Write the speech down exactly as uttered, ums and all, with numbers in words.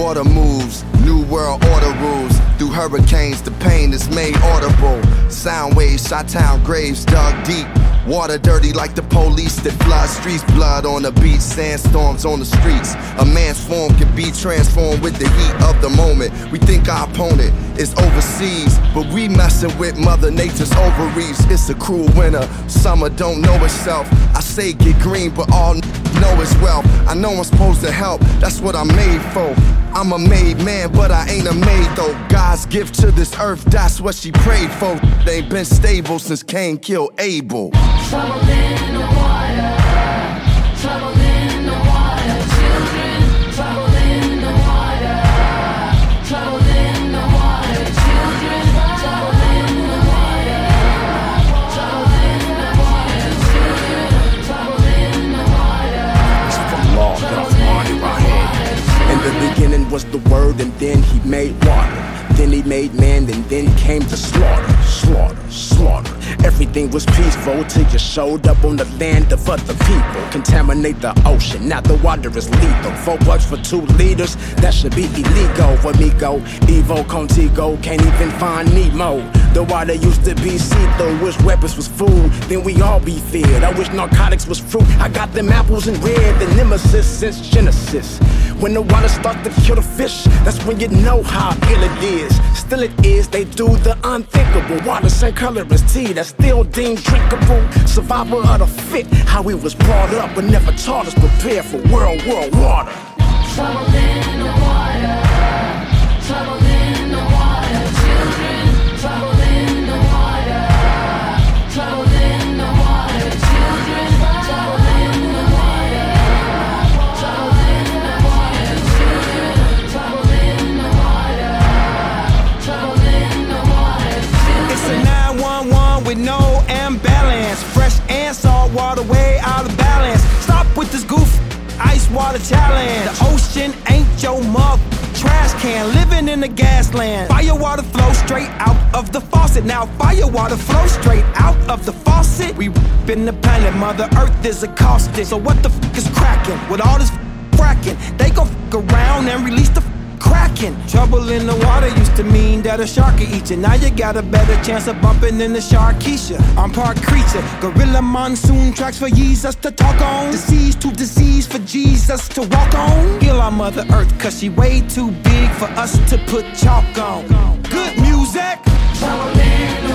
water moves, new world order rules. Through hurricanes, the pain is made audible. Sound waves, Chi-town graves dug deep. Water dirty like the police that flood streets. Blood on the beach, sandstorms on the streets. A man's form can be transformed with the heat of the moment. We think our opponent is overseas, but we messing with Mother Nature's ovaries. It's a cruel winter, summer don't know itself. I say get green, but all know it's wealth. I know I'm supposed to help, that's what I'm made for. I'm a made man, but I ain't a maid though. God's gift to this earth, that's what she prayed for. They ain't been stable since Cain killed Abel. Trouble in the water, trouble in the water, children. Trouble in the water, trouble in the water, children. Trouble in the water, trouble in the water, children. Trouble in the water. It's from law, God's money right here. In the beginning was the word, and then he made water. Then he made man, and then came to slaughter, slaughter, slaughter. Everything was peaceful till you showed up on the land of other people. Contaminate the ocean, now the water is lethal. Four bucks for two liters, that should be illegal. Amigo, Evo, Contigo, can't even find Nemo. The water used to be see-through, wish weapons was food, then we all be fed. I wish narcotics was fruit, I got them apples in red. The nemesis since Genesis. When the water starts to kill the fish, that's when you know how ill it is. Still it is, they do the unthinkable. Water same color as tea, that's still deemed drinkable. Survival of the fit, how we was brought up, but never taught us prepare for world, world water. Trouble in the water, trouble in the water, children. Trouble in the water, trouble in the water, children. Trouble in the water, trouble in the water, children. Trouble in the water, trouble in the water, children. It's a nine one one with no imbalance. Fresh and salt water way out of balance. Stop with this goof ice water challenge. The ocean ain't your mug trash can. Living in the gas land. Fire water flow straight out of the faucet. Now fire water flow straight out of the faucet. We been the planet, Mother Earth is a caustic. So what the f is cracking with all this fracking? They gon' f around and release the cracking. Trouble in the water used to mean that a shark could eat you. Now you got a better chance of bumping in the Sharkeisha. I'm part creature, gorilla monsoon tracks for Jesus to talk on. Disease to disease for Jesus to walk on. Heal our Mother Earth, cause she way too big for us to put chalk on. Good music. Trouble in the